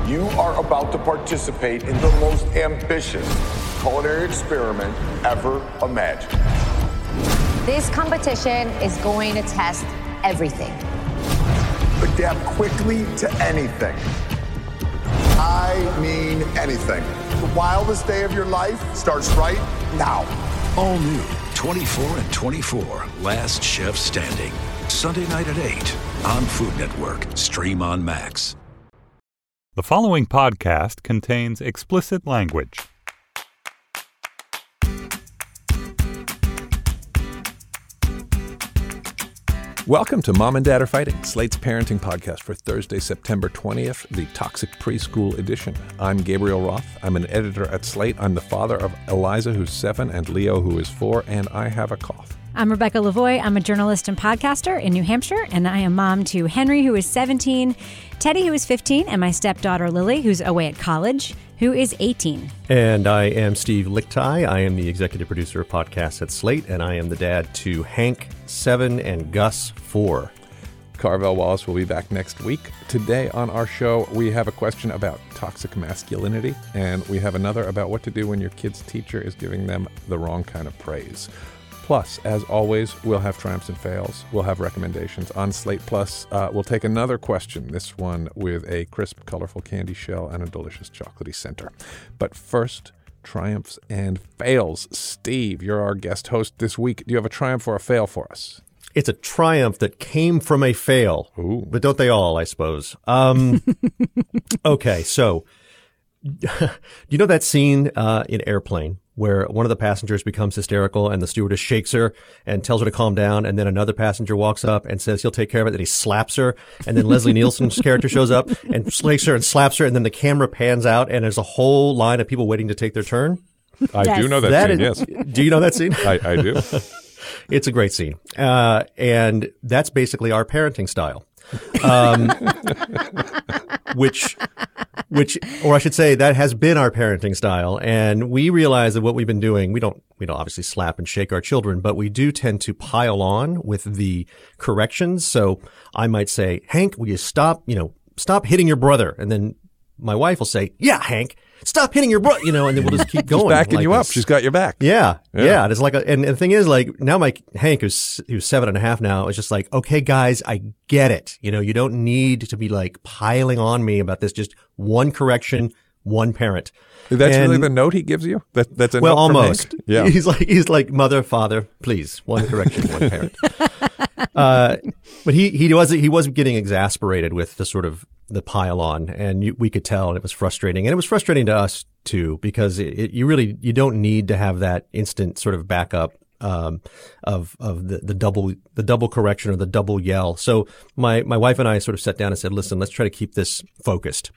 You are about to participate in the most ambitious culinary experiment ever imagined. This competition is going to test everything. Adapt quickly to anything. I mean anything. The wildest day of your life starts right now. All new 24 and 24, Last Chef Standing. Sunday night at 8 on Food Network. Stream on Max. The following podcast contains explicit language. Welcome to Mom and Dad Are Fighting, Slate's parenting podcast for Thursday, September 20th, the Toxic Preschool edition. I'm Gabriel Roth. I'm an editor at Slate. I'm the father of Eliza, who's 7, and Leo, who is 4, and I have a cough. I'm Rebecca Lavoie. I'm a journalist and podcaster in New Hampshire, and I am mom to Henry, who is 17, Teddy, who is 15, and my stepdaughter Lily, who's away at college, who is 18. And I am Steve Lichtai. I am the executive producer of podcasts at Slate, and I am the dad to Hank, 7, and Gus, 4. Carvel Wallace will be back next week. Today on our show, we have a question about toxic masculinity, and we have another about what to do when your kid's teacher is giving them the wrong kind of praise. Plus, as always, we'll have triumphs and fails. We'll have recommendations on Slate Plus. We'll take another question, this one with a crisp, colorful candy shell and a delicious chocolatey center. But first, triumphs and fails. Steve, you're our guest host this week. Do you have a triumph or a fail for us? It's a triumph that came from a fail. Ooh. But don't they all, I suppose? Okay, so you know that scene in Airplane where one of the passengers becomes hysterical and the stewardess shakes her and tells her to calm down, and then another passenger walks up and says he'll take care of it, and he slaps her, and then Leslie Nielsen's character shows up and shakes her and slaps her, and then the camera pans out and there's a whole line of people waiting to take their turn? I do know that scene, yes. Do you know that scene? I do. It's a great scene. And that's basically our parenting style. Or I should say that has been our parenting style. And we realize that what we've been doing, we don't obviously slap and shake our children, but we do tend to pile on with the corrections. So I might say, Hank, will you stop hitting your brother? And then my wife will say, yeah, Hank, stop hitting your brother, and then we'll just keep going. She's backing like you up. She's got your back. Yeah. It's like, and the thing is, like, now my Hank, who's 7.5 now, is just like, okay, guys, I get it. You don't need to be like piling on me about this. Just one correction, one parent. That's really the note he gives you? That's a note from almost. Hank? Yeah. He's like, mother, father, please, one correction, one parent. But he was getting exasperated with the sort of the pile on, and we could tell, and it was frustrating. And it was frustrating to us too, because you don't need to have that instant sort of backup of the double correction or the double yell. So my wife and I sort of sat down and said, listen, let's try to keep this focused.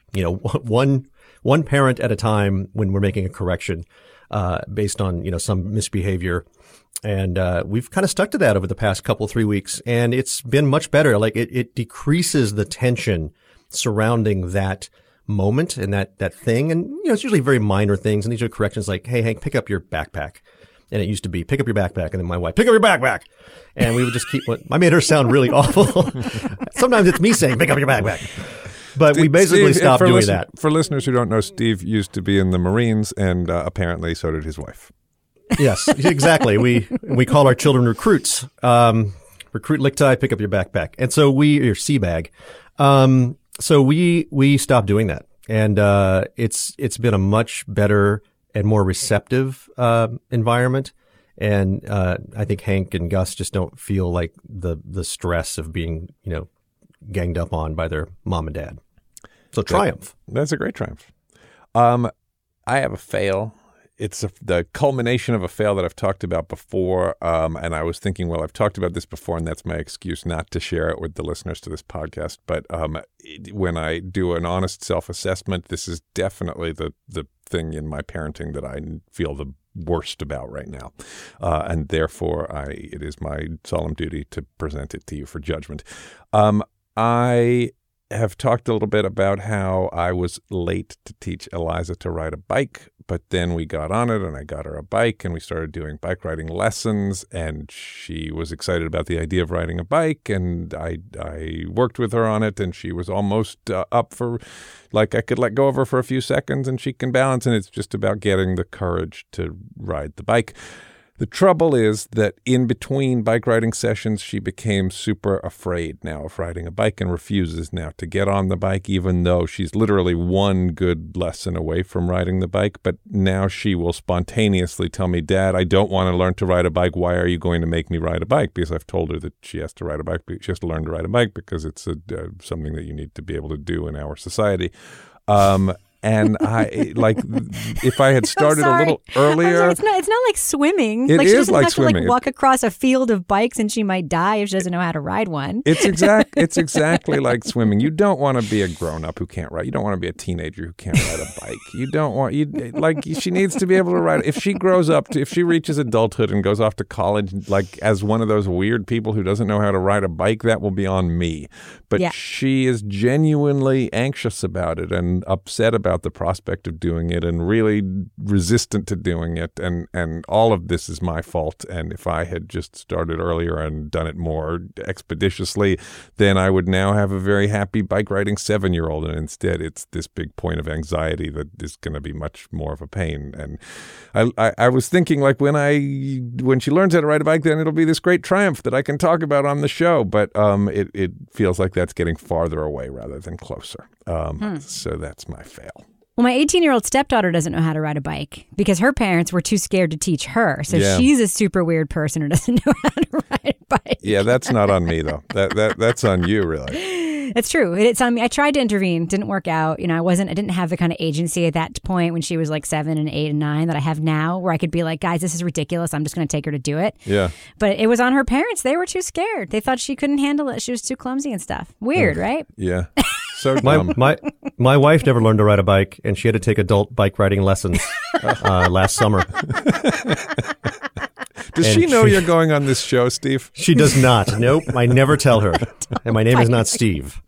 One parent at a time when we're making a correction based on some misbehavior. And we've kind of stuck to that over the past 3 weeks, and it's been much better. Like it decreases the tension surrounding that moment and that thing. And, it's usually very minor things. And these are corrections like, hey, Hank, pick up your backpack. And it used to be, pick up your backpack. And then my wife, pick up your backpack. And we would just I made her sound really awful. Sometimes it's me saying, pick up your backpack. But we basically stopped doing that. For listeners who don't know, Steve used to be in the Marines, and apparently so did his wife. Yes, exactly. We call our children recruits. Recruit Lichtai, pick up your backpack. And so your sea bag. So we stopped doing that, and it's been a much better and more receptive environment. And I think Hank and Gus just don't feel like the stress of being ganged up on by their mom and dad. So triumph. That's a great triumph. I have a fail. It's the culmination of a fail that I've talked about before, and I was thinking, well, I've talked about this before, and that's my excuse not to share it with the listeners to this podcast. But when I do an honest self-assessment, this is definitely the thing in my parenting that I feel the worst about right now, and therefore it is my solemn duty to present it to you for judgment. I have talked a little bit about how I was late to teach Eliza to ride a bike, but then we got on it and I got her a bike and we started doing bike riding lessons, and she was excited about the idea of riding a bike, and I worked with her on it, and she was almost up for, like, I could let go of her for a few seconds and she can balance, and it's just about getting the courage to ride the bike. The trouble is that in between bike riding sessions, she became super afraid now of riding a bike and refuses now to get on the bike, even though she's literally one good lesson away from riding the bike. But now she will spontaneously tell me, Dad, I don't want to learn to ride a bike. Why are you going to make me ride a bike? Because I've told her that she has to ride a bike. She has to learn to ride a bike because it's something that you need to be able to do in our society. And I, like, if I had started a little earlier. It's not like swimming. It like, she is doesn't like have swimming. to, like, walk across a field of bikes and she might die if she doesn't know how to ride one. It's exactly like swimming. You don't want to be a grown-up who can't ride. You don't want to be a teenager who can't ride a bike. She needs to be able to ride. If she grows up, if she reaches adulthood and goes off to college, like, as one of those weird people who doesn't know how to ride a bike, that will be on me. But she is genuinely anxious about it and upset about the prospect of doing it and really resistant to doing it. And all of this is my fault. And if I had just started earlier and done it more expeditiously, then I would now have a very happy bike riding 7-year-old. And instead, it's this big point of anxiety that is going to be much more of a pain. And I was thinking, like, when she learns how to ride a bike, then it'll be this great triumph that I can talk about on the show. But it feels like that's getting farther away rather than closer. So that's my fail. Well, my 18-year-old stepdaughter doesn't know how to ride a bike because her parents were too scared to teach her. So she's a super weird person who doesn't know how to ride a bike. Yeah, that's not on me, though. That's on you, really. It's true. It's on me. I tried to intervene. Didn't work out. I didn't have the kind of agency at that point when she was like 7 and 8 and 9 that I have now, where I could be like, guys, this is ridiculous. I'm just going to take her to do it. Yeah. But it was on her parents. They were too scared. They thought she couldn't handle it. She was too clumsy and stuff. Weird, right? Yeah. So dumb. My wife never learned to ride a bike, and she had to take adult bike riding lessons last summer. Does she know you're going on this show, Steve? She does not. Nope. I never tell her. And my name is not Steve.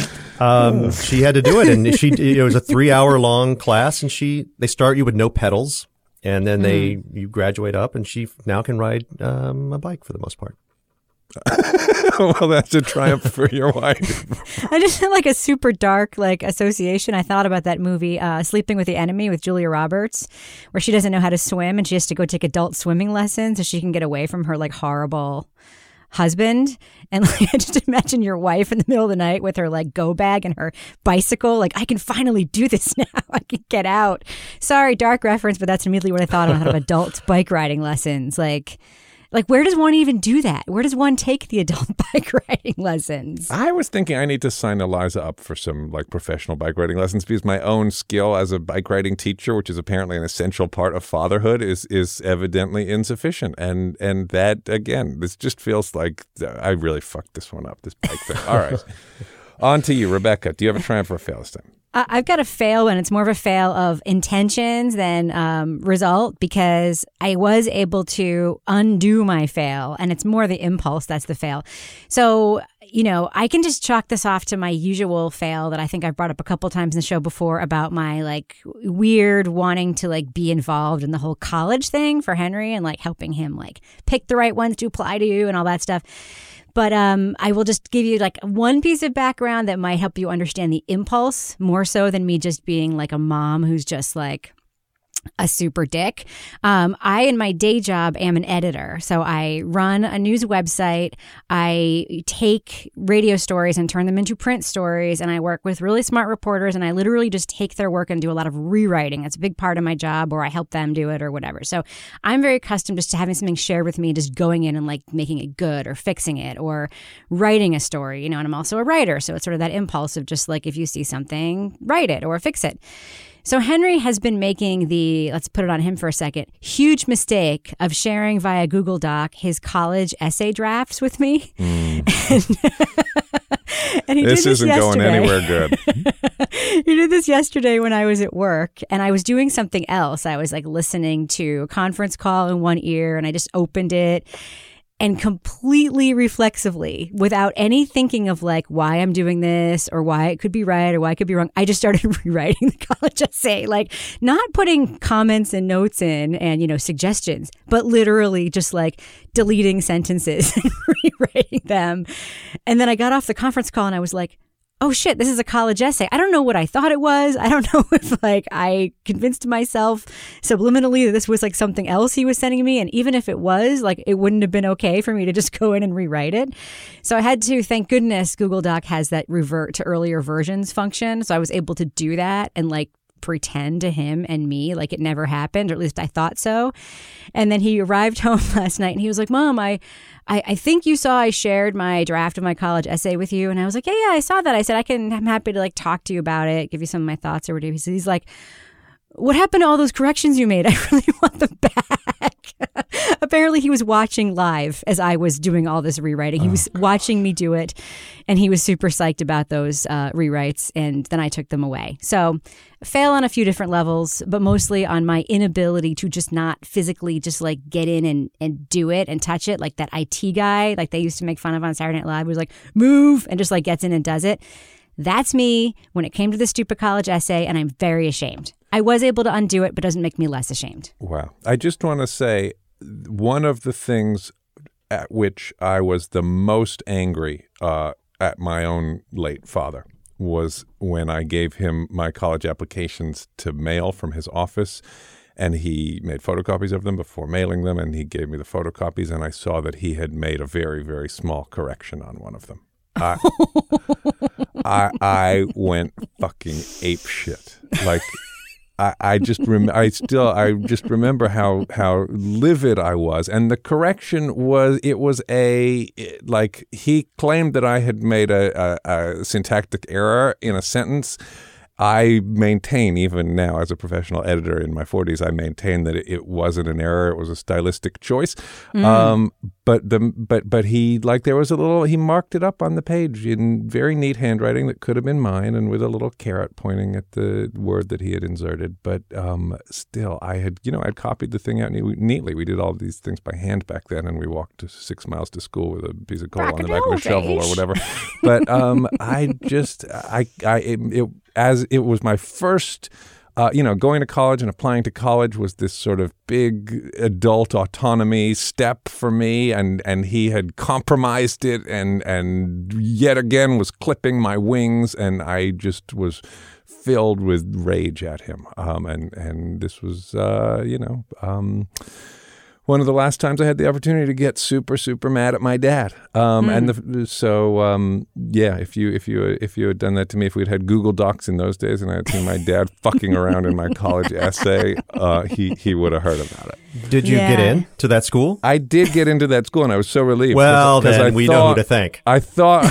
She had to do it, and it was a 3-hour long class, and they start you with no pedals, and then you graduate up, and she now can ride a bike for the most part. Well, that's a triumph for your wife. I just had like a super dark association. I thought about that movie, Sleeping with the Enemy with Julia Roberts, where she doesn't know how to swim and she has to go take adult swimming lessons so she can get away from her horrible husband. And I just imagine your wife in the middle of the night with her go bag and her bicycle. I can finally do this now. I can get out. Sorry, dark reference, but that's immediately what I thought of adult bike riding lessons. Where does one even do that? Where does one take the adult bike riding lessons? I was thinking I need to sign Eliza up for some professional bike riding lessons, because my own skill as a bike riding teacher, which is apparently an essential part of fatherhood, is evidently insufficient. And that, again, this just feels like I really fucked this one up, this bike thing. All right. On to you, Rebecca. Do you have a triumph or a fail this time? I've got a fail, and it's more of a fail of intentions than result, because I was able to undo my fail, and it's more the impulse that's the fail. So, I can just chalk this off to my usual fail that I think I've brought up a couple times in the show before about my weird wanting to be involved in the whole college thing for Henry and helping him pick the right ones to apply to and all that stuff. But I will just give you one piece of background that might help you understand the impulse more so than me just being a mom who's just a super dick. I, in my day job, am an editor. So I run a news website. I take radio stories and turn them into print stories. And I work with really smart reporters. And I literally just take their work and do a lot of rewriting. It's a big part of my job, or I help them do it or whatever. So I'm very accustomed just to having something shared with me, just going in and making it good or fixing it or writing a story, and I'm also a writer. So it's sort of that impulse of just if you see something, write it or fix it. So Henry has been making let's put it on him for a second, huge mistake of sharing via Google Doc his college essay drafts with me. And he this did isn't going anywhere good. He did this yesterday when I was at work, and I was doing something else. I was listening to a conference call in one ear, and I just opened it. And completely reflexively, without any thinking of like why I'm doing this or why it could be right or why it could be wrong, I just started rewriting the college essay, like not putting comments and notes in and, suggestions, but literally just like deleting sentences and rewriting them. And then I got off the conference call and I was like, oh shit, this is a college essay. I don't know what I thought it was. I don't know if I convinced myself subliminally that this was like something else he was sending me. And even if it was, it wouldn't have been okay for me to just go in and rewrite it. So I had to, thank goodness, Google Doc has that revert to earlier versions function. So I was able to do that and pretend to him and me like it never happened, or at least I thought so. And then he arrived home last night and he was like, Mom, I think you saw I shared my draft of my college essay with you. And I was like, yeah, I saw that. I said, I'm happy to talk to you about it, give you some of my thoughts or whatever. He's like, what happened to all those corrections you made? I really want them back. Apparently he was watching live as I was doing all this rewriting. He was watching me do it, and he was super psyched about those rewrites, and then I took them away. So fail on a few different levels, but mostly on my inability to just not physically just get in and do it and touch it, like that IT guy like they used to make fun of on Saturday Night Live, who was like, move, and just gets in and does it. That's me when it came to the stupid college essay, and I'm very ashamed. I was able to undo it, but doesn't make me less ashamed. Wow. I just want to say one of the things at which I was the most angry at my own late father was when I gave him my college applications to mail from his office, and he made photocopies of them before mailing them, and he gave me the photocopies, and I saw that he had made a very, very small correction on one of them. I went fucking apeshit. I just remember how livid I was, and the correction was he claimed that I had made a syntactic error in a sentence. I maintain, even now as a professional editor in my 40s, I maintain that it wasn't an error; it was a stylistic choice. But he there was a little. He marked it up on the page in very neat handwriting that could have been mine, and with a little caret pointing at the word that he had inserted. But still, I'd copied the thing out neatly. We did all of these things by hand back then, and we walked 6 miles to school with a piece of coal on the back of a shovel or whatever. But as it was my first, going to college and applying to college was this sort of big adult autonomy step for me, and he had compromised it and yet again was clipping my wings, and I just was filled with rage at him. And this was, one of the last times I had the opportunity to get super, super mad at my dad. If you had done that to me, if we'd had Google Docs in those days and I had seen my dad fucking around in my college essay, he would have heard about it. Did you get in to that school? I did get into that school, and I was so relieved. Well, then we know who to thank. I thought...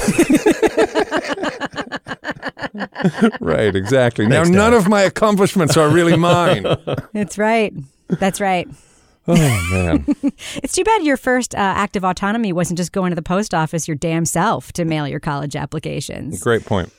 Right, exactly. Thanks, now, none Dad. of my accomplishments are really mine. That's right. That's right. Oh, man. It's too bad your first act of autonomy wasn't just going to the post office your damn self to mail your college applications. Great point.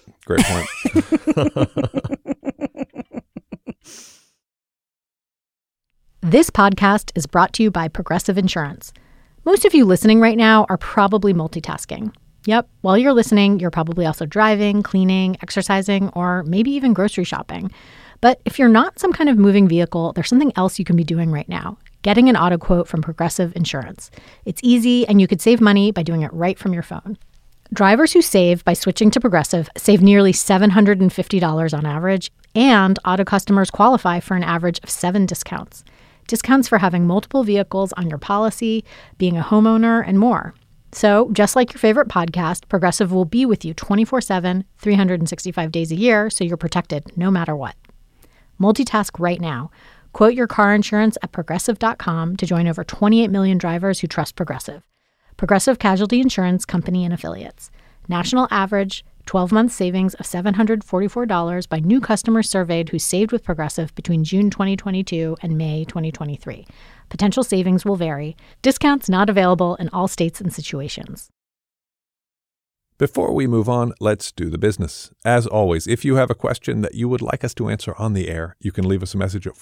This podcast is brought to you by Progressive Insurance. Most of you listening right now are probably multitasking. Yep, while you're listening, you're probably also driving, cleaning, exercising, or maybe even grocery shopping. But if you're not some kind of moving vehicle, there's something else you can be doing right now. Getting an auto quote from Progressive Insurance. It's easy, and you could save money by doing it right from your phone. Drivers who save by switching to Progressive save nearly $750 on average, and auto customers qualify for an average of 7 discounts. Discounts for having multiple vehicles on your policy, being a homeowner, and more. So, just like your favorite podcast, Progressive will be with you 24/7, 365 days a year, so you're protected no matter what. Multitask right now. Quote your car insurance at Progressive.com to join over 28 million drivers who trust Progressive. Progressive Casualty Insurance Company and Affiliates. National average 12-month savings of $744 by new customers surveyed who saved with Progressive between June 2022 and May 2023. Potential savings will vary. Discounts not available in all states and situations. Before we move on, let's do the business. As always, if you have a question that you would like us to answer on the air, you can leave us a message at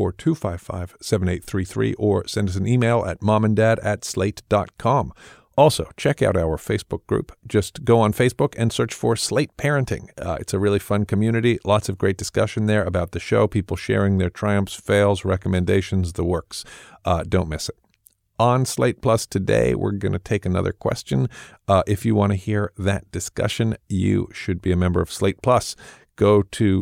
424-255-7833 or send us an email at momanddad@slate.com. Also, check out our Facebook group. Just go on Facebook and search for Slate Parenting. It's a really fun community. Lots of great discussion there about the show, people sharing their triumphs, fails, recommendations, the works. Don't miss it. On Slate Plus today, we're going to take another question. If you want to hear that discussion, you should be a member of Slate Plus. Go to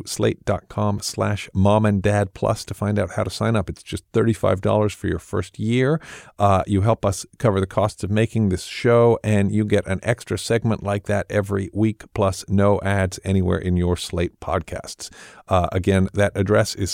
slate.com/momanddadplus to find out how to sign up. It's just $35 for your first year. You help us cover the costs of making this show, and you get an extra segment like that every week, plus no ads anywhere in your Slate podcasts. Again, that address is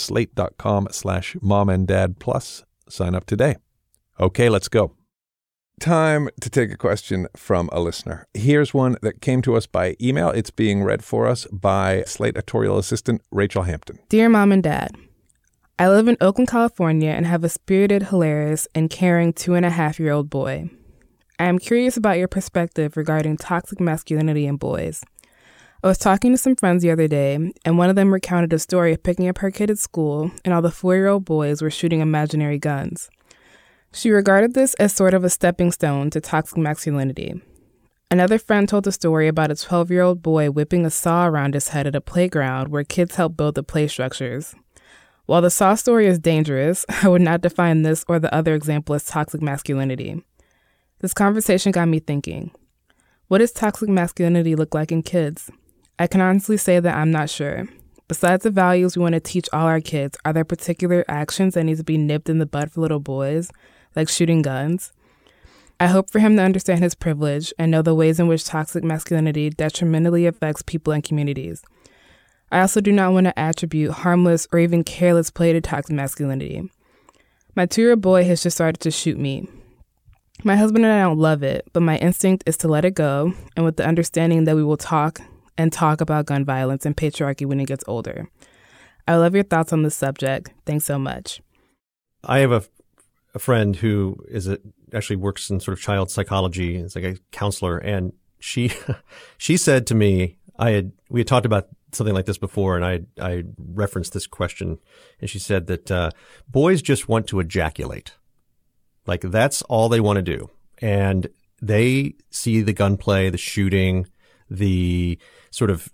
slate.com/momanddadplus. Sign up today. Okay, let's go. Time to take a question from a listener. Here's one that came to us by email. It's being read for us by Slate editorial assistant Rachel Hampton. Dear Mom and Dad, I live in Oakland, California, and have a spirited, hilarious, and caring 2.5-year-old boy. I am curious about your perspective regarding toxic masculinity in boys. I was talking to some friends the other day, and one of them recounted a story of picking up her kid at school, and all the 4-year-old boys were shooting imaginary guns. She regarded this as sort of a stepping stone to toxic masculinity. Another friend told a story about a 12-year-old boy whipping a saw around his head at a playground where kids help build the play structures. While the saw story is dangerous, I would not define this or the other example as toxic masculinity. This conversation got me thinking, what does toxic masculinity look like in kids? I can honestly say that I'm not sure. Besides the values we want to teach all our kids, are there particular actions that need to be nipped in the bud for little boys, like shooting guns? I hope for him to understand his privilege and know the ways in which toxic masculinity detrimentally affects people and communities. I also do not want to attribute harmless or even careless play to toxic masculinity. My 2-year-old boy has just started to shoot me. My husband and I don't love it, but my instinct is to let it go, and with the understanding that we will talk about gun violence and patriarchy when he gets older. I love your thoughts on this subject. Thanks so much. I have a friend who actually works in sort of child psychology. It's like a counselor. And she said to me, we had talked about something like this before, and I referenced this question. And she said that boys just want to ejaculate. Like, that's all they want to do. And they see the gunplay, the shooting, the sort of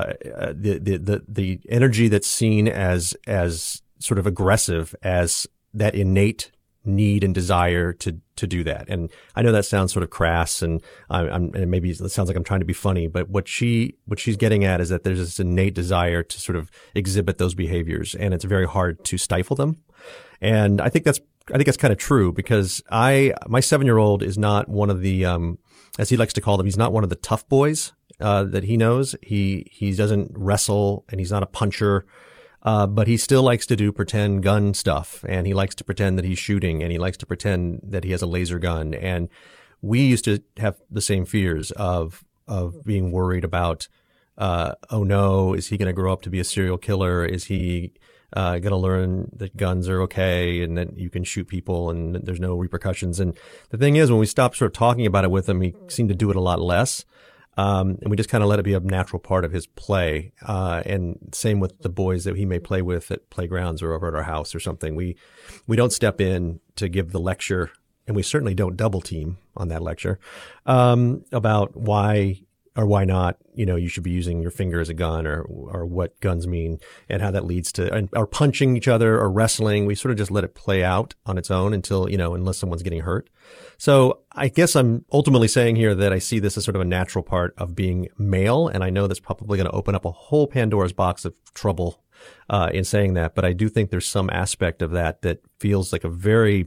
the energy that's seen as sort of aggressive as that innate need and desire to do that. And I know that sounds sort of crass, and and maybe it sounds like I'm trying to be funny, but what she's getting at is that there's this innate desire to sort of exhibit those behaviors, and it's very hard to stifle them. And I think that's kind of true, because my 7-year-old is not one of the as he likes to call them, he's not one of the tough boys that he knows. He doesn't wrestle, and he's not a puncher. But he still likes to do pretend gun stuff, and he likes to pretend that he's shooting, and he likes to pretend that he has a laser gun. And we used to have the same fears of being worried about, oh no, is he going to grow up to be a serial killer? Is he going to learn that guns are okay and that you can shoot people and there's no repercussions? And the thing is, when we stopped sort of talking about it with him, he seemed to do it a lot less. And we just kind of let it be a natural part of his play. And same with the boys that he may play with at playgrounds or over at our house or something. We don't step in to give the lecture, and we certainly don't double team on that lecture, about why or why not, you should be using your finger as a gun, or what guns mean and how that leads to, or punching each other or wrestling. We sort of just let it play out on its own until, unless someone's getting hurt. So I guess I'm ultimately saying here that I see this as sort of a natural part of being male. And I know that's probably going to open up a whole Pandora's box of trouble, in saying that. But I do think there's some aspect of that feels like a very,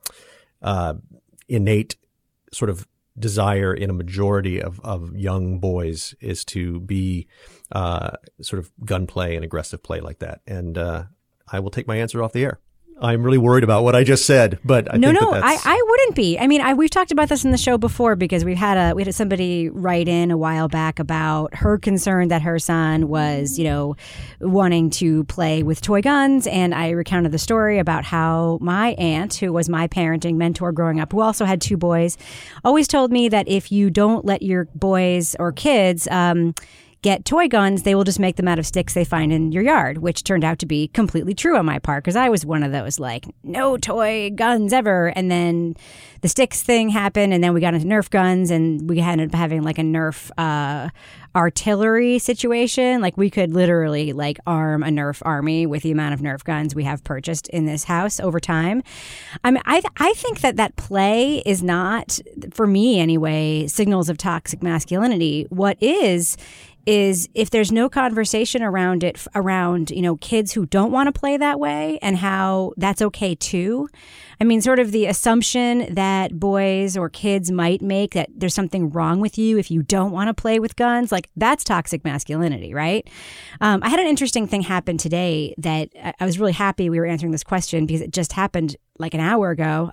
innate sort of desire in a majority of young boys is to be sort of gunplay and aggressive play like that. And I will take my answer off the air. I'm really worried about what I just said, but I think that's... I wouldn't be. I mean, we've talked about this in the show before because we had somebody write in a while back about her concern that her son was, wanting to play with toy guns, and I recounted the story about how my aunt, who was my parenting mentor growing up, who also had 2 boys, always told me that if you don't let your boys or kids get toy guns, they will just make them out of sticks they find in your yard, which turned out to be completely true on my part because I was one of those like, no toy guns ever. And then the sticks thing happened, and then we got into Nerf guns, and we ended up having like a Nerf artillery situation. Like we could literally like arm a Nerf army with the amount of Nerf guns we have purchased in this house over time. I mean, I think that play is not, for me anyway, signals of toxic masculinity. What is if there's no conversation around it, around, kids who don't want to play that way and how that's okay too. I mean, sort of the assumption that boys or kids might make that there's something wrong with you if you don't want to play with guns, like that's toxic masculinity, right? I had an interesting thing happen today that I was really happy we were answering this question because it just happened like an hour ago.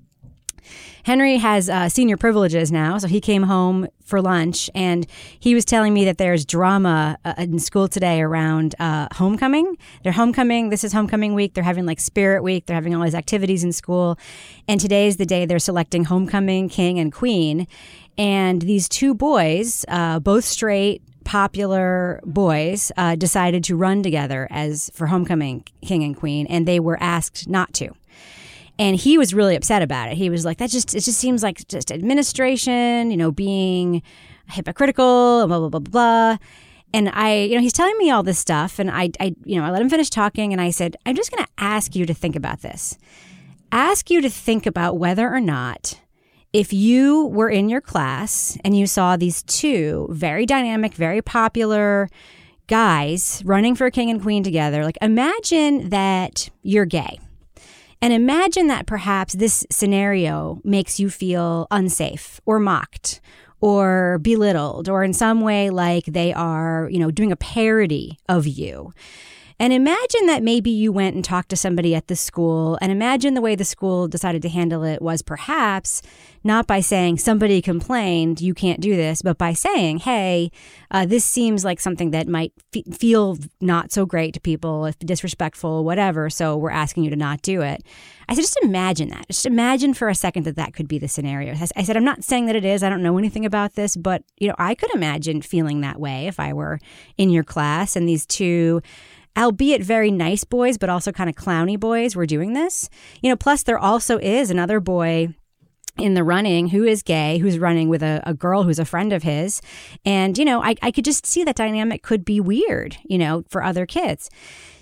Henry has senior privileges now, so he came home for lunch, and he was telling me that there's drama in school today around homecoming. They're homecoming. This is homecoming week. They're having like Spirit Week. They're having all these activities in school, and today's the day they're selecting homecoming king and queen. And these 2 boys, both straight, popular boys, decided to run together as for homecoming king and queen, and they were asked not to. And he was really upset about it. He was like, it just seems like just administration, being hypocritical, blah, blah, blah, blah. And he's telling me all this stuff. And I let him finish talking. And I said, I'm just going to ask you to think about this. Ask you to think about whether or not if you were in your class and you saw these 2 very dynamic, very popular guys running for king and queen together, like imagine that you're gay. And imagine that perhaps this scenario makes you feel unsafe or mocked or belittled or in some way like they are, doing a parody of you. And imagine that maybe you went and talked to somebody at the school, and imagine the way the school decided to handle it was perhaps not by saying somebody complained, you can't do this, but by saying, hey, this seems like something that might feel not so great to people, if disrespectful, whatever, so we're asking you to not do it. I said, just imagine that. Just imagine for a second that could be the scenario. I said, I'm not saying that it is. I don't know anything about this, but I could imagine feeling that way if I were in your class and these 2, albeit very nice boys, but also kind of clowny boys were doing this. Plus there also is another boy in the running who is gay, who's running with a girl who's a friend of his. And, I could just see that dynamic could be weird, for other kids.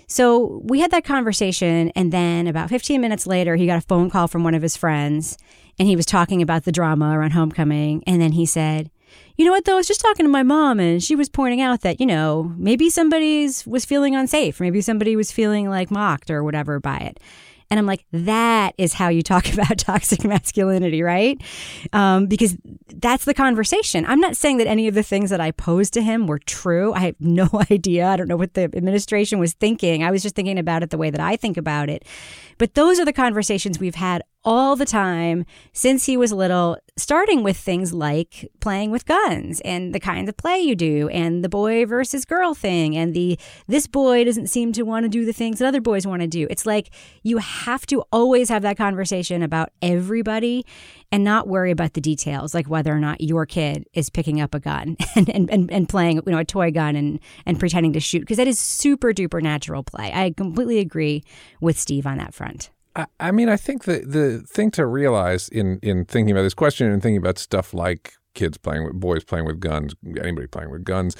So we had that conversation, and then about 15 minutes later, he got a phone call from one of his friends, and he was talking about the drama around homecoming. And then he said, you know what, though, I was just talking to my mom, and she was pointing out that, maybe somebody was feeling unsafe. Maybe somebody was feeling like mocked or whatever by it. And I'm like, that is how you talk about toxic masculinity, right? Because that's the conversation. I'm not saying that any of the things that I posed to him were true. I have no idea. I don't know what the administration was thinking. I was just thinking about it the way that I think about it. But those are the conversations we've had all the time since he was little, starting with things like playing with guns and the kind of play you do and the boy versus girl thing and this boy doesn't seem to want to do the things that other boys want to do. It's like you have to always have that conversation about everybody and not worry about the details, like whether or not your kid is picking up a gun and playing, a toy gun and pretending to shoot, because that is super duper natural play. I completely agree with Steve on that front. I mean, I think the thing to realize in thinking about this question and thinking about stuff like boys playing with guns, anybody playing with guns,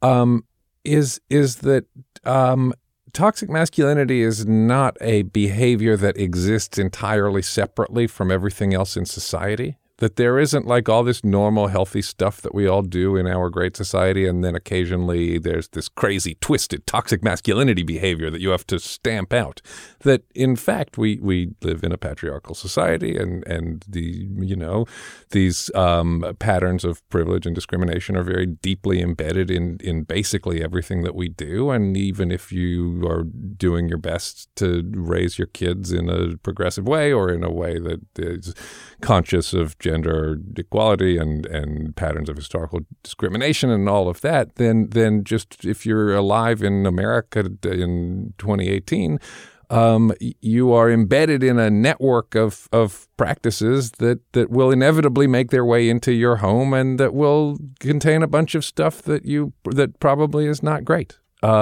is that toxic masculinity is not a behavior that exists entirely separately from everything else in society. That there isn't like all this normal, healthy stuff that we all do in our great society, and then occasionally there's this crazy, twisted, toxic masculinity behavior that you have to stamp out. That, in fact, we live in a patriarchal society, and these patterns of privilege and discrimination are very deeply embedded in basically everything that we do. And even if you are doing your best to raise your kids in a progressive way or in a way that is conscious of gender equality and patterns of historical discrimination and all of that, then just if you're alive in America in 2018, you are embedded in a network of practices that will inevitably make their way into your home and that will contain a bunch of stuff that probably is not great.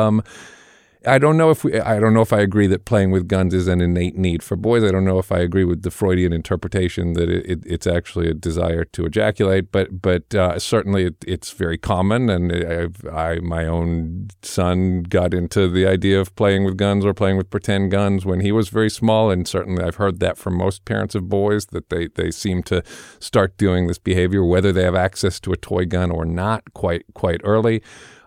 I don't know if I agree that playing with guns is an innate need for boys. I don't know if I agree with the Freudian interpretation that it's actually a desire to ejaculate, but certainly it's very common. And my own son got into the idea of playing with guns or playing with pretend guns when he was very small, and certainly I've heard that from most parents of boys, that they seem to start doing this behavior, whether they have access to a toy gun or not, quite early.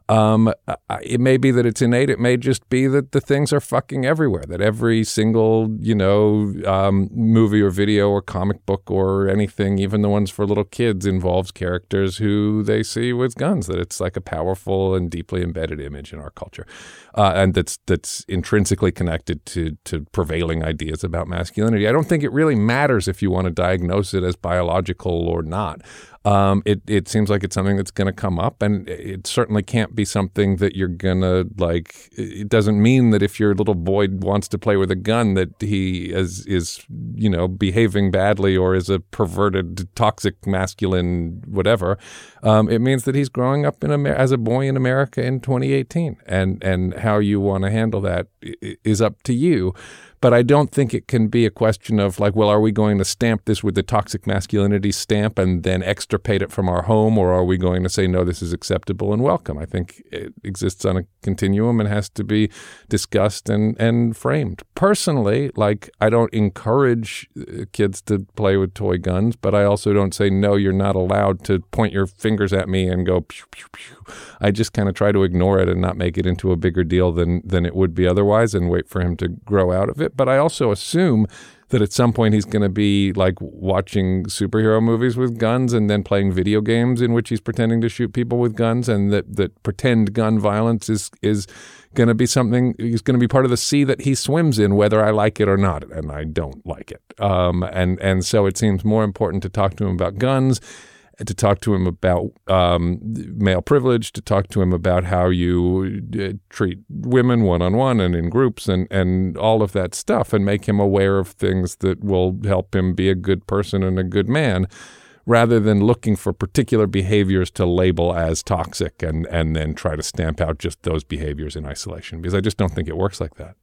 It may be that it's innate. It may just be that the things are fucking everywhere, that every single, movie or video or comic book or anything, even the ones for little kids, involves characters who they see with guns, that it's like a powerful and deeply embedded image in our culture. And that's intrinsically connected to prevailing ideas about masculinity. I don't think it really matters if you want to diagnose it as biological or not. It seems like it's something that's going to come up, and it certainly can't be something that you're going to like. It doesn't mean that if your little boy wants to play with a gun that he is behaving badly or is a perverted, toxic, masculine, whatever. It means that he's growing up as a boy in America in 2018, and how you want to handle that is up to you. But I don't think it can be a question of like, well, are we going to stamp this with the toxic masculinity stamp and then extirpate it from our home, or are we going to say, no, this is acceptable and welcome? I think it exists on a continuum and has to be discussed and framed. Personally, like, I don't encourage kids to play with toy guns, but I also don't say, no, you're not allowed to point your fingers at me and go pew, pew, pew. I just kind of try to ignore it and not make it into a bigger deal than it would be otherwise, and wait for him to grow out of it. But I also assume that at some point he's going to be like watching superhero movies with guns and then playing video games in which he's pretending to shoot people with guns, and that pretend gun violence is going to be something, he's going to be part of the sea that he swims in, whether I like it or not, and I don't like it. And so it seems more important to talk to him about guns, to talk to him about male privilege, to talk to him about how you treat women one-on-one and in groups and all of that stuff, and make him aware of things that will help him be a good person and a good man, rather than looking for particular behaviors to label as toxic and then try to stamp out just those behaviors in isolation, because I just don't think it works like that.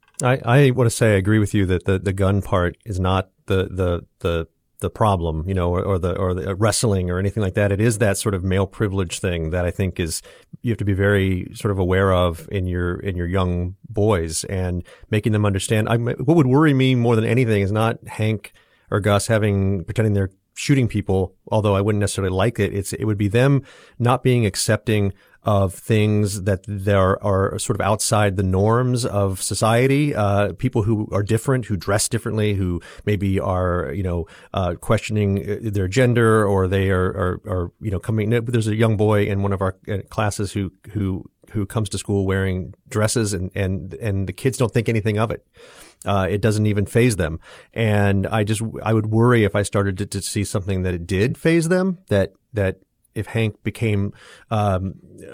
I want to say I agree with you that the gun part is not the problem, or the wrestling or anything like that. It is that sort of male privilege thing that I think is, you have to be very sort of aware of in your young boys, and making them understand. What would worry me more than anything is not Hank or Gus pretending they're shooting people, although I wouldn't necessarily like it. It would be them not being accepting of things that there are sort of outside the norms of society, people who are different, who dress differently, who maybe are, questioning their gender, or they are coming. There's a young boy in one of our classes who comes to school wearing dresses, and the kids don't think anything of it. It doesn't even faze them. And I would worry if I started to see something that it did faze them, that if Hank became, thought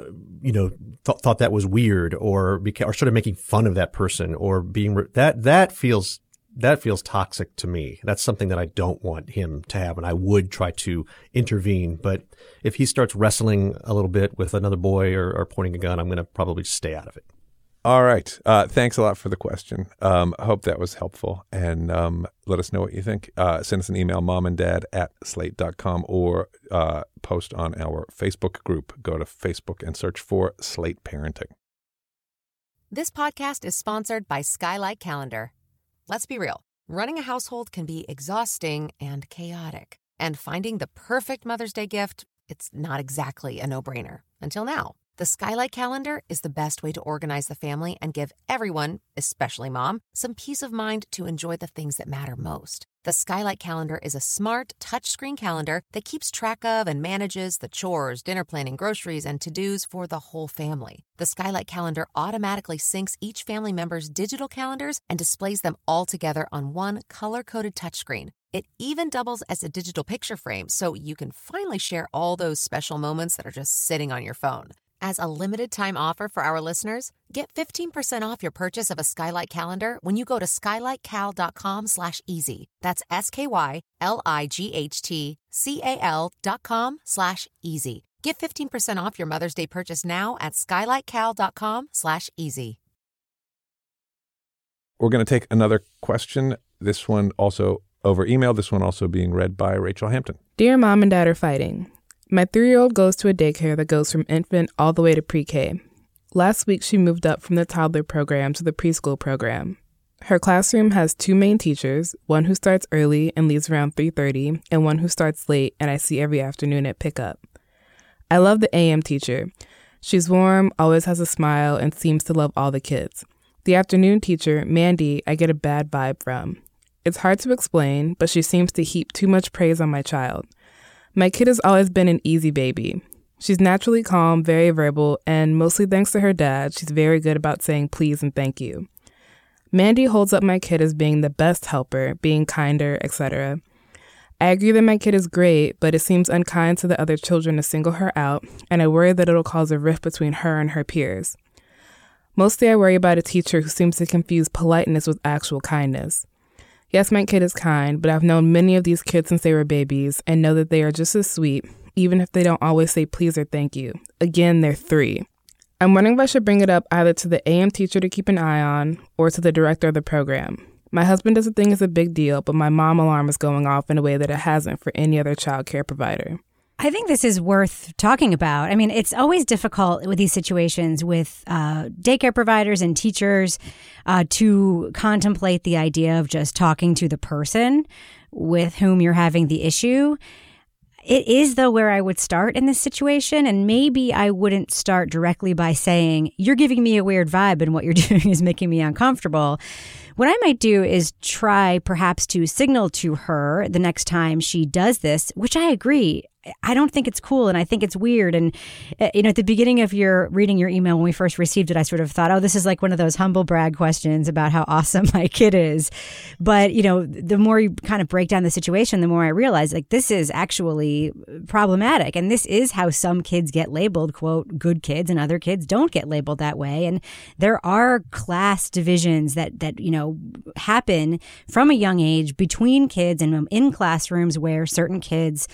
that was weird, or started making fun of that person, or being that feels toxic to me. That's something that I don't want him to have, and I would try to intervene. But if he starts wrestling a little bit with another boy or pointing a gun, I'm going to probably just stay out of it. All right. Thanks a lot for the question. I hope that was helpful. And let us know what you think. Send us an email, momanddad@slate.com, or post on our Facebook group. Go to Facebook and search for Slate Parenting. This podcast is sponsored by Skylight Calendar. Let's be real. Running a household can be exhausting and chaotic. And finding the perfect Mother's Day gift, it's not exactly a no-brainer. Until now. The Skylight Calendar is the best way to organize the family and give everyone, especially mom, some peace of mind to enjoy the things that matter most. The Skylight Calendar is a smart, touchscreen calendar that keeps track of and manages the chores, dinner planning, groceries, and to-dos for the whole family. The Skylight Calendar automatically syncs each family member's digital calendars and displays them all together on one color-coded touchscreen. It even doubles as a digital picture frame, so you can finally share all those special moments that are just sitting on your phone. As a limited-time offer for our listeners, get 15% off your purchase of a Skylight Calendar when you go to skylightcal.com/easy. That's SKYLIGHTCAL.com/easy. Get 15% off your Mother's Day purchase now at skylightcal.com/easy. We're going to take another question. This one also over email. This one also being read by Rachel Hampton. Dear Mom and Dad are fighting. My 3-year-old goes to a daycare that goes from infant all the way to pre-K. Last week, she moved up from the toddler program to the preschool program. Her classroom has 2 main teachers, one who starts early and leaves around 3:30, and one who starts late and I see every afternoon at pickup. I love the AM teacher. She's warm, always has a smile, and seems to love all the kids. The afternoon teacher, Mandy, I get a bad vibe from. It's hard to explain, but she seems to heap too much praise on my child. My kid has always been an easy baby. She's naturally calm, very verbal, and mostly thanks to her dad, she's very good about saying please and thank you. Mandy holds up my kid as being the best helper, being kinder, etc. I agree that my kid is great, but it seems unkind to the other children to single her out, and I worry that it'll cause a rift between her and her peers. Mostly I worry about a teacher who seems to confuse politeness with actual kindness. Yes, my kid is kind, but I've known many of these kids since they were babies and know that they are just as sweet, even if they don't always say please or thank you. Again, they're 3. I'm wondering if I should bring it up either to the AM teacher to keep an eye on or to the director of the program. My husband doesn't think it's a big deal, but my mom alarm is going off in a way that it hasn't for any other child care provider. I think this is worth talking about. I mean, it's always difficult with these situations with daycare providers and teachers to contemplate the idea of just talking to the person with whom you're having the issue. It is, though, where I would start in this situation. And maybe I wouldn't start directly by saying, you're giving me a weird vibe and what you're doing is making me uncomfortable. What I might do is try perhaps to signal to her the next time she does this, which I agree. I don't think it's cool and I think it's weird. And, at the beginning of your reading your email when we first received it, I sort of thought, oh, this is like one of those humble brag questions about how awesome my kid is. But, the more you kind of break down the situation, the more I realize like this is actually problematic. And this is how some kids get labeled, quote, good kids, and other kids don't get labeled that way. And there are class divisions that happen from a young age between kids and in classrooms where certain kids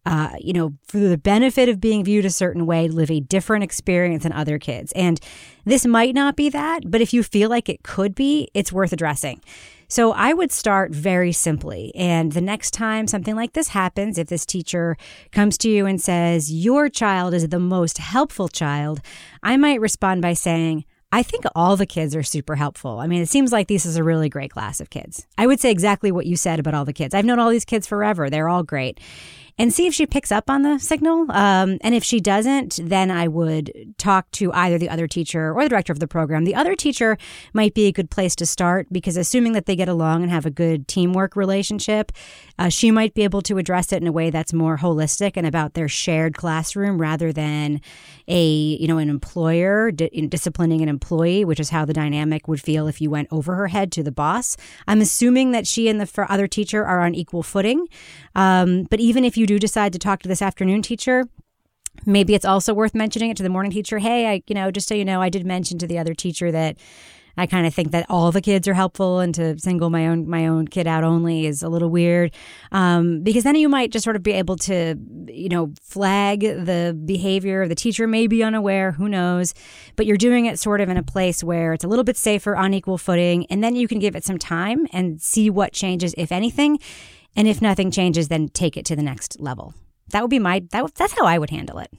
for the benefit of being viewed a certain way, live a different experience than other kids. And this might not be that, but if you feel like it could be, it's worth addressing. So I would start very simply. And the next time something like this happens, if this teacher comes to you and says, your child is the most helpful child, I might respond by saying, I think all the kids are super helpful. I mean, it seems like this is a really great class of kids. I would say exactly what you said about all the kids. I've known all these kids forever. They're all great. And see if she picks up on the signal. And if she doesn't, then I would talk to either the other teacher or the director of the program. The other teacher might be a good place to start because assuming that they get along and have a good teamwork relationship, she might be able to address it in a way that's more holistic and about their shared classroom rather than an employer disciplining an employee, which is how the dynamic would feel if you went over her head to the boss. I'm assuming that she and the other teacher are on equal footing. But even if you do decide to talk to this afternoon teacher, maybe it's also worth mentioning it to the morning teacher. Hey, just so you know, I did mention to the other teacher that I kind of think that all the kids are helpful, and to single my own kid out only is a little weird. Because then you might just sort of be able to, flag the behavior. The teacher may be unaware, who knows, but you're doing it sort of in a place where it's a little bit safer, on equal footing, and then you can give it some time and see what changes, if anything. And if nothing changes, then take it to the next level. That would be that's how I would handle it.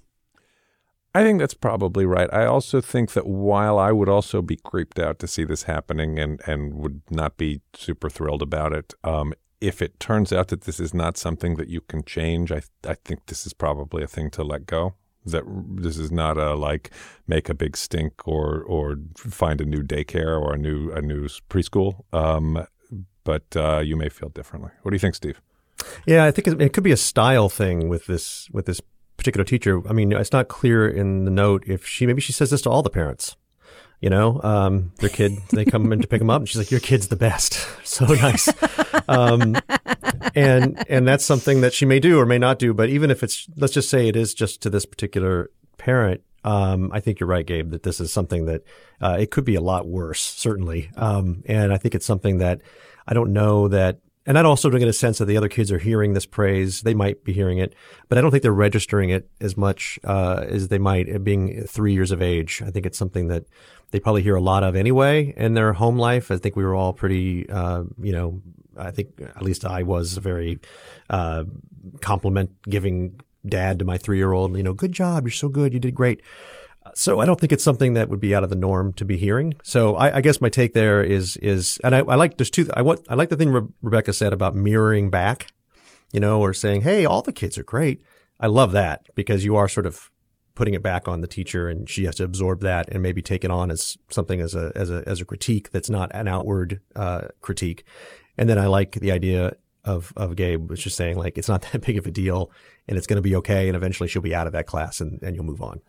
I think that's probably right. I also think that while I would also be creeped out to see this happening and would not be super thrilled about it, if it turns out that this is not something that you can change, I think this is probably a thing to let go. That this is not a like make a big stink or find a new daycare or a new preschool. But you may feel differently. What do you think, Steve? Yeah, I think it could be a style thing with this particular teacher. I mean, it's not clear in the note if maybe she says this to all the parents. You know, their kid, they come in to pick them up and she's like, your kid's the best. So nice. And that's something that she may do or may not do. But even if let's just say it is just to this particular parent, I think you're right, Gabe, that this is something that it could be a lot worse, certainly. And I think it's something that I don't know that. And I also don't get a sense that the other kids are hearing this praise. They might be hearing it, but I don't think they're registering it as much as they might being 3 years of age. I think it's something that they probably hear a lot of anyway in their home life. I think we were all pretty, I think at least I was a very compliment-giving dad to my 3-year-old. You know, good job. You're so good. You did great. So I don't think it's something that would be out of the norm to be hearing. So I guess my take there is, and I like I like the thing Rebecca said about mirroring back, you know, or saying, hey, all the kids are great. I love that because you are sort of putting it back on the teacher and she has to absorb that and maybe take it on as something as a critique that's not an outward critique. And then I like the idea of Gabe was just saying like, it's not that big of a deal and it's going to be okay. And eventually she'll be out of that class and you'll move on.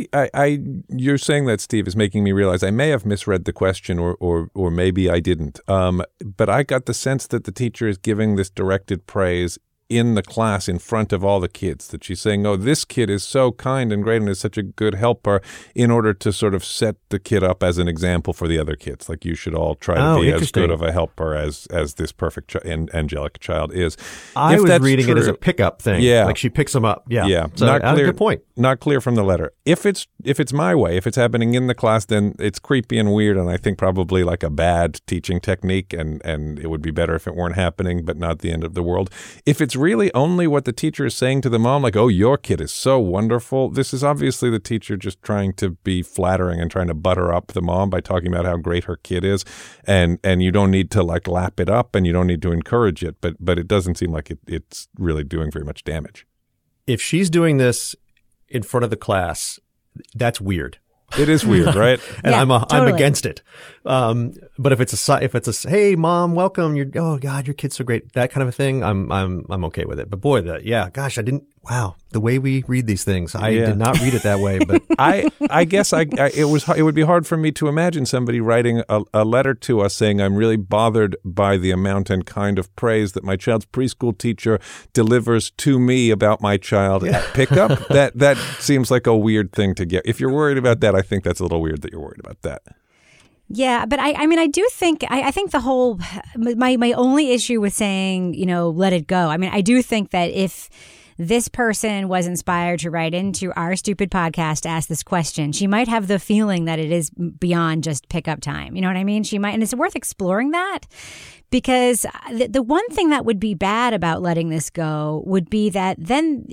You're saying that, Steve, is making me realize I may have misread the question or maybe I didn't. But I got the sense that the teacher is giving this directed praise in the class in front of all the kids, that she's saying, oh, this kid is so kind and great and is such a good helper, in order to sort of set the kid up as an example for the other kids. Like you should all try to be as good of a helper as this perfect angelic child is. I was reading it as a pickup thing. Yeah. Like she picks them up. Yeah. Yeah. So, not clear, good point. Not clear from the letter. If it's my way, if it's happening in the class, then it's creepy and weird and I think probably like a bad teaching technique and it would be better if it weren't happening, but not the end of the world. If it's really only what the teacher is saying to the mom, like, oh, your kid is so wonderful, this is obviously the teacher just trying to be flattering and trying to butter up the mom by talking about how great her kid is. And you don't need to like lap it up and you don't need to encourage it, but it doesn't seem like it's really doing very much damage. If she's doing this in front of the class, that's weird. It is weird, right? And yeah, I'm against it. But if it's a hey mom, welcome. Oh God, your kid's so great. That kind of a thing. I'm okay with it. But boy, gosh, wow, the way we read these things, I did not read it that way. But I guess it would be hard for me to imagine somebody writing a letter to us saying, I'm really bothered by the amount and kind of praise that my child's preschool teacher delivers to me about my child at pickup. That seems like a weird thing to get. If you're worried about that, I think that's a little weird that you're worried about that. Yeah, but I mean, I do think, I think the whole, my only issue with saying, let it go. I mean, I do think that if this person was inspired to write into our stupid podcast to ask this question, she might have the feeling that it is beyond just pickup time. You know what I mean? She might, and it's worth exploring that, because the one thing that would be bad about letting this go would be that then,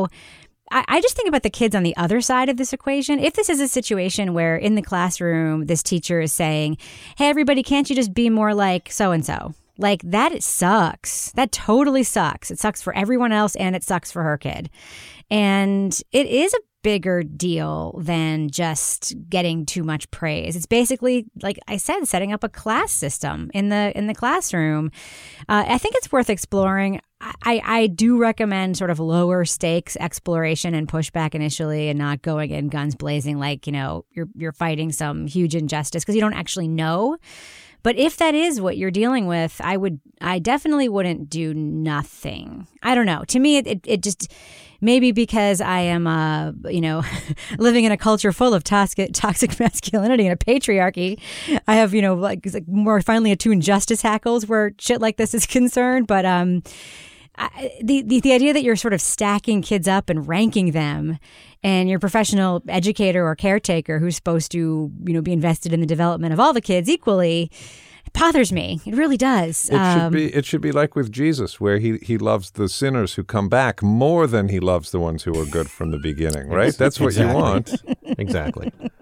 I just think about the kids on the other side of this equation. If this is a situation where in the classroom, this teacher is saying, hey, everybody, can't you just be more like so-and-so? Like that, it sucks. That totally sucks. It sucks for everyone else and it sucks for her kid. And it is a bigger deal than just getting too much praise. It's basically, like I said, setting up a class system in the classroom. I think it's worth exploring. I do recommend sort of lower stakes exploration and pushback initially, and not going in guns blazing like, you're fighting some huge injustice because you don't actually know. But if that is what you're dealing with, I definitely wouldn't do nothing. I don't know. To me, it just, maybe because I am, living in a culture full of toxic masculinity and a patriarchy, I have, more finely attuned justice hackles where shit like this is concerned. But the idea that you're sort of stacking kids up and ranking them, and your professional educator or caretaker who's supposed to, be invested in the development of all the kids equally, it bothers me. It really does. It should be like with Jesus, where he loves the sinners who come back more than he loves the ones who were good from the beginning, right? That's what you want. Exactly.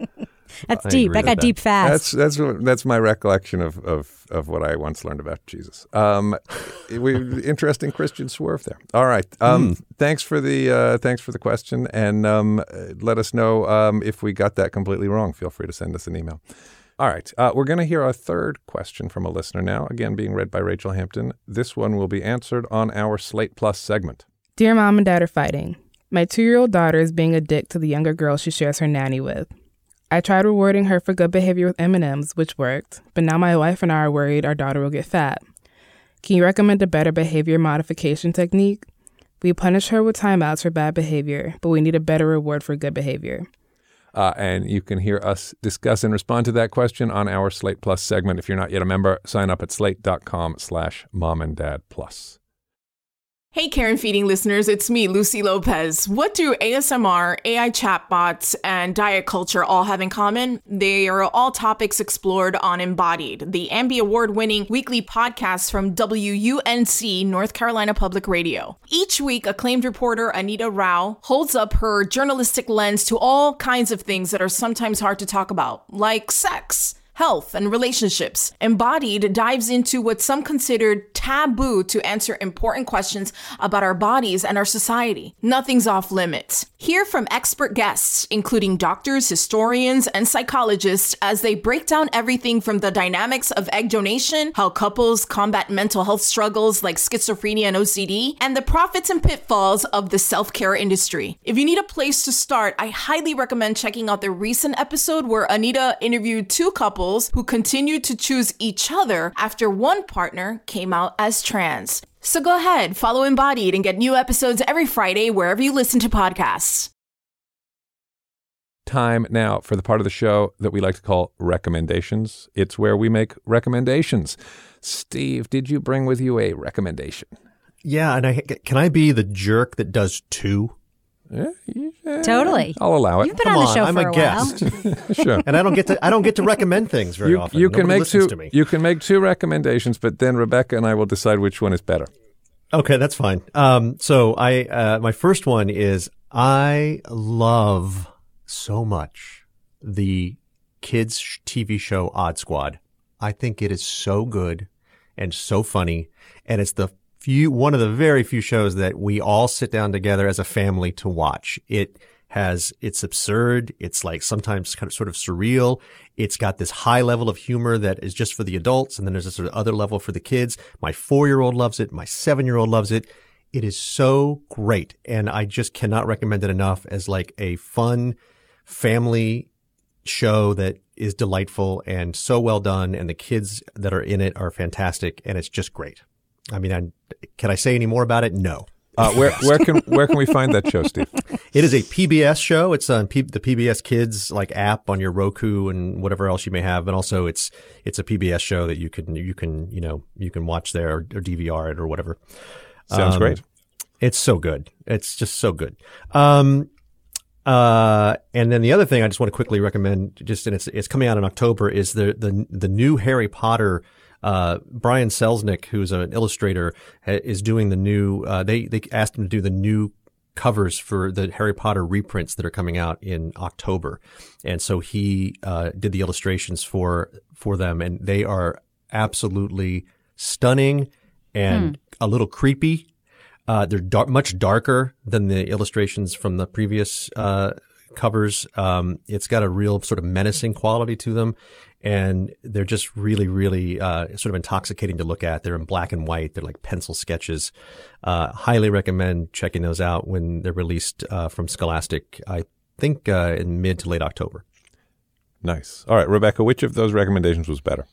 That's deep. That got deep fast. That's my recollection of what I once learned about Jesus. Interesting Christian swerve there. All right. Thanks for the question, and let us know if we got that completely wrong. Feel free to send us an email. All right. We're going to hear our third question from a listener now, again being read by Rachel Hampton. This one will be answered on our Slate Plus segment. Dear Mom and Dad are fighting. My 2-year-old daughter is being a dick to the younger girl she shares her nanny with. I tried rewarding her for good behavior with M&Ms, which worked, but now my wife and I are worried our daughter will get fat. Can you recommend a better behavior modification technique? We punish her with timeouts for bad behavior, but we need a better reward for good behavior. And you can hear us discuss and respond to that question on our Slate Plus segment. If you're not yet a member, sign up at slate.com/momanddadplus. Hey, Karen Feeding listeners, it's me, Lucy Lopez. What do ASMR, AI chatbots, and diet culture all have in common? They are all topics explored on Embodied, the Ambie Award-winning weekly podcast from WUNC, North Carolina Public Radio. Each week, acclaimed reporter Anita Rao holds up her journalistic lens to all kinds of things that are sometimes hard to talk about, like sex, health, and relationships. Embodied dives into what some considered taboo to answer important questions about our bodies and our society. Nothing's off limits. Hear from expert guests, including doctors, historians, and psychologists, as they break down everything from the dynamics of egg donation, how couples combat mental health struggles like schizophrenia and OCD, and the profits and pitfalls of the self-care industry. If you need a place to start, I highly recommend checking out the recent episode where Anita interviewed 2 couples who continued to choose each other after one partner came out as trans. So go ahead, follow Embodied and get new episodes every Friday wherever you listen to podcasts. Time now for the part of the show that we like to call recommendations. It's where we make recommendations. Steve, did you bring with you a recommendation? Yeah, and can I be the jerk that does 2? Yeah, totally. I'll allow it. You've been on the show for a guest. while. Sure. And I don't get to recommend things very often. You can make 2. To me. You can make 2 recommendations, but then Rebecca and I will decide which one is better. Okay, that's fine. So my first one is I love so much the kids TV show Odd Squad. I think it is so good and so funny, and it's one of the very few shows that we all sit down together as a family to watch. It's absurd. It's like sometimes kind of sort of surreal. It's got this high level of humor that is just for the adults. And then there's this sort of other level for the kids. My 4-year-old loves it. My 7-year-old loves it. It is so great. And I just cannot recommend it enough as like a fun family show that is delightful and so well done. And the kids that are in it are fantastic. And it's just great. I mean, can I say any more about it? No. Where can we find that show, Steve? It is a PBS show. It's on the PBS Kids like app on your Roku and whatever else you may have, and also it's a PBS show that you can watch there or DVR it or whatever. Sounds great. It's so good. It's just so good. And then the other thing I just want to quickly recommend, and it's coming out in October, is the new Harry Potter. Brian Selznick, who's an illustrator, is doing the new, they asked him to do the new covers for the Harry Potter reprints that are coming out in October. And so he, did the illustrations for them, and they are absolutely stunning and a little creepy. They're much darker than the illustrations from the previous, covers. It's got a real sort of menacing quality to them. And they're just really, really sort of intoxicating to look at. They're in black and white. They're like pencil sketches. Highly recommend checking those out when they're released from Scholastic, I think in mid to late October. Nice. All right, Rebecca, which of those recommendations was better?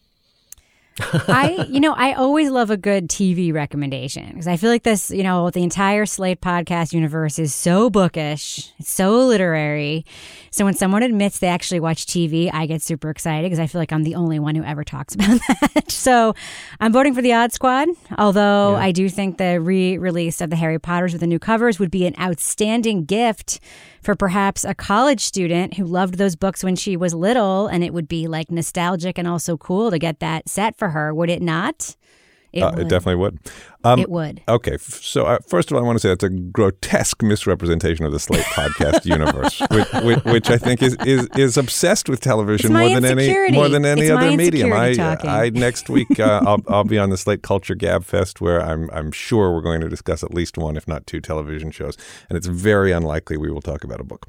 I always love a good TV recommendation because I feel like this, the entire Slate podcast universe is so bookish, it's so literary. So when someone admits they actually watch TV, I get super excited because I feel like I'm the only one who ever talks about that. So I'm voting for the Odd Squad, although I do think the re-release of the Harry Potters with the new covers would be an outstanding gift for perhaps a college student who loved those books when she was little, and it would be like nostalgic and also cool to get that set for her, would it not? It would. It definitely would. It would. Okay. So first of all, I want to say that's a grotesque misrepresentation of the Slate podcast universe, which I think is obsessed with television more than any other medium. I next week I'll be on the Slate Culture Gab Fest, where I'm sure we're going to discuss at least one, if not two, television shows, and it's very unlikely we will talk about a book.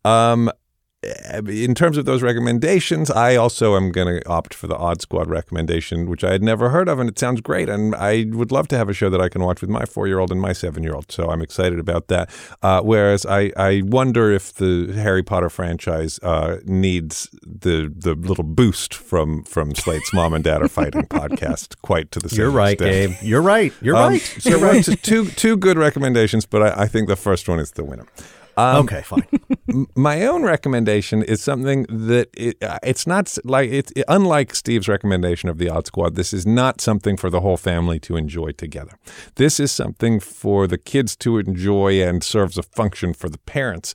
In terms of those recommendations, I also am going to opt for the Odd Squad recommendation, which I had never heard of, and it sounds great. And I would love to have a show that I can watch with my 4-year-old and my 7-year-old. So I'm excited about that. Whereas I wonder if the Harry Potter franchise needs the little boost from Slate's Mom and Dad Are Fighting podcast quite to the same You're right, extent. Gabe. You're right. You're right. So You're right. two good recommendations, but I think the first one is the winner. Okay, fine. My own recommendation is something that it's not like unlike Steve's recommendation of the Odd Squad. This is not something for the whole family to enjoy together. This is something for the kids to enjoy and serves a function for the parents.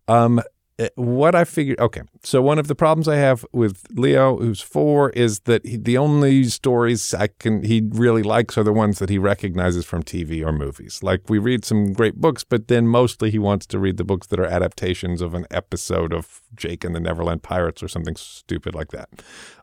What I figured, okay, so one of the problems I have with Leo, who's 4, is that the only stories he really likes are the ones that he recognizes from TV or movies. Like, we read some great books, but then mostly he wants to read the books that are adaptations of an episode of Jake and the Neverland Pirates or something stupid like that.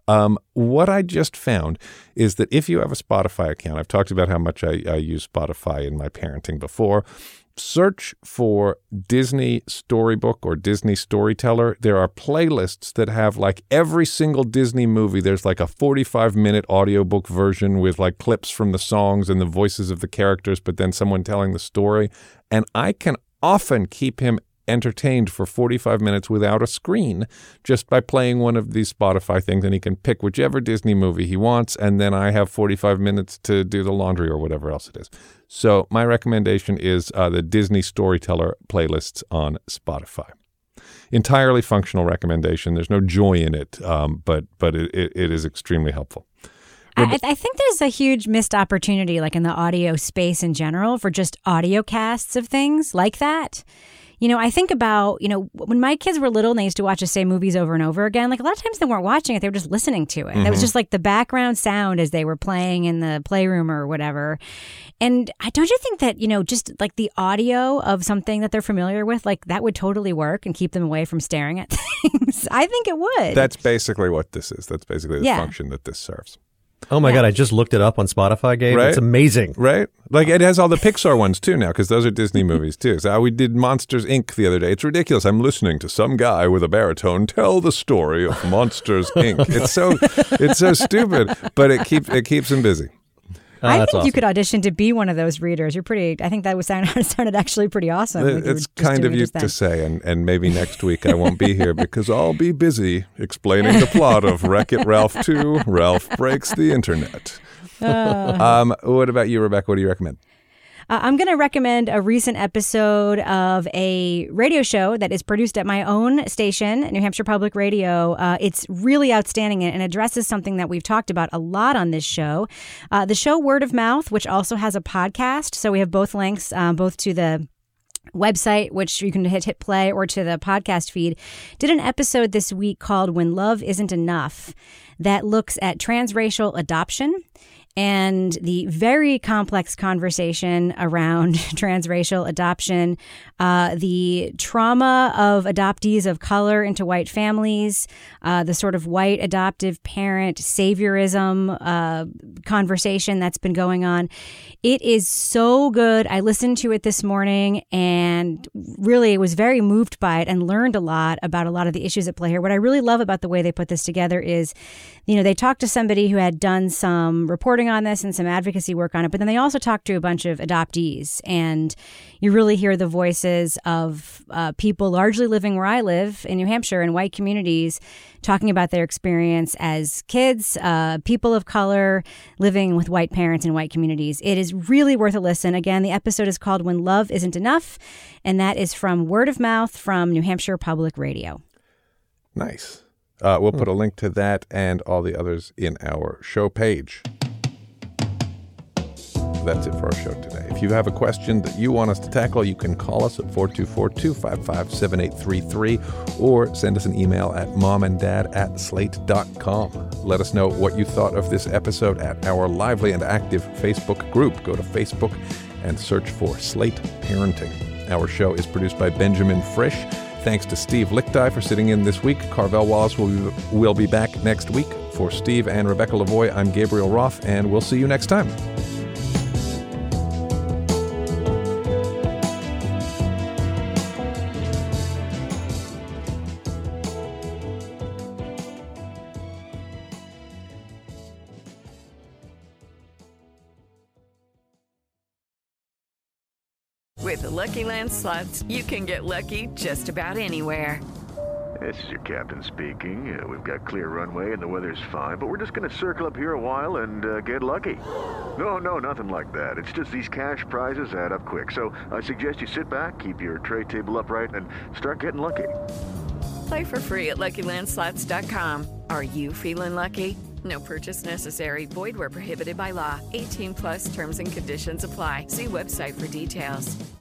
What I just found is that if you have a Spotify account, I've talked about how much I use Spotify in my parenting before. Search for Disney Storybook or Disney Storyteller. There are playlists that have like every single Disney movie. There's like a 45-minute audiobook version with like clips from the songs and the voices of the characters, but then someone telling the story. And I can often keep him entertained for 45 minutes without a screen just by playing one of these Spotify things, and he can pick whichever Disney movie he wants, and then I have 45 minutes to do the laundry or whatever else it is. So my recommendation is the Disney Storyteller playlists on Spotify. Entirely functional recommendation. There's no joy in it, but it is extremely helpful. I think there's a huge missed opportunity, like in the audio space in general, for just audio casts of things like that. You know, I think about, when my kids were little and they used to watch the same movies over and over again, like a lot of times they weren't watching it, they were just listening to it. Mm-hmm. That was just like the background sound as they were playing in the playroom or whatever. And don't you think that, just like the audio of something that they're familiar with, like that would totally work and keep them away from staring at things? I think it would. That's basically what this is. That's basically the function that this serves. Oh my God, I just looked it up on Spotify, Gabe. Right? It's amazing. Right? Like, it has all the Pixar ones too now, because those are Disney movies too. So we did Monsters, Inc. the other day. It's ridiculous. I'm listening to some guy with a baritone tell the story of Monsters, Inc. It's so stupid, but it keeps him busy. I think awesome. You could audition to be one of those readers. I think that sounded actually pretty awesome. It's kind of you to say, and maybe next week I won't be here because I'll be busy explaining the plot of Wreck-It Ralph 2, Ralph Breaks the Internet. What about you, Rebecca? What do you recommend? I'm going to recommend a recent episode of a radio show that is produced at my own station, New Hampshire Public Radio. It's really outstanding and addresses something that we've talked about a lot on this show. The show Word of Mouth, which also has a podcast. So we have both links, both to the website, which you can hit play, or to the podcast feed, did an episode this week called When Love Isn't Enough that looks at transracial adoption and the very complex conversation around transracial adoption, the trauma of adoptees of color into white families, the sort of white adoptive parent saviorism conversation that's been going on. It is so good. I listened to it this morning and really was very moved by it and learned a lot about a lot of the issues at play here. What I really love about the way they put this together is, they talked to somebody who had done some reporting on this and some advocacy work on it, but then they also talked to a bunch of adoptees, and you really hear the voices of people largely living where I live in New Hampshire in white communities talking about their experience as kids, people of color living with white parents in white communities. It is really worth a listen. Again, the episode is called When Love Isn't Enough, and that is from Word of Mouth from New Hampshire Public Radio. Nice. We'll put a link to that and all the others in our show page. that's it for our show today. If you have a question that you want us to tackle, you can call us at 424-255-7833 or send us an email at momanddad@slate.com. Let us know what you thought of this episode at our lively and active Facebook group. Go to Facebook and search for Slate Parenting. Our show is produced by Benjamin Frisch. Thanks to Steve Lichtai for sitting in this week. Carvel Wallace will be back next week. For Steve and Rebecca Lavoie, I'm Gabriel Roth, and we'll see you next time. With the Lucky Land Slots, you can get lucky just about anywhere. This is your captain speaking. We've got clear runway and the weather's fine, but we're just going to circle up here a while and get lucky. No, nothing like that. It's just these cash prizes add up quick. So I suggest you sit back, keep your tray table upright, and start getting lucky. Play for free at LuckyLandSlots.com. Are you feeling lucky? No purchase necessary. Void where prohibited by law. 18+ terms and conditions apply. See website for details.